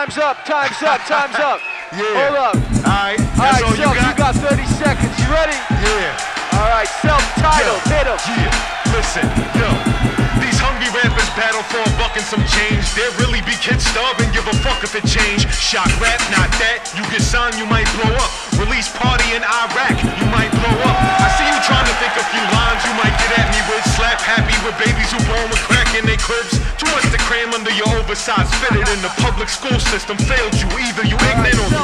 Time's up, time's up, time's up. Yeah. Hold up. Alright, All that's right, all Self, you you got 30 seconds. You ready? Yeah. All right, self-titled, hit 'em. Yeah, listen, yo. These hungry rappers battle for a buck and some change. There really be kids starving, give a fuck if it change. Shock rap, not that. You get signed, you might blow up. Release party in Iraq, you might blow up. I see you trying to think a few lines you might get at me with. Slap happy with babies who born with crack in their cribs. Too much to cram under your oversized fitted in the public school system failed you. Either you ignorant or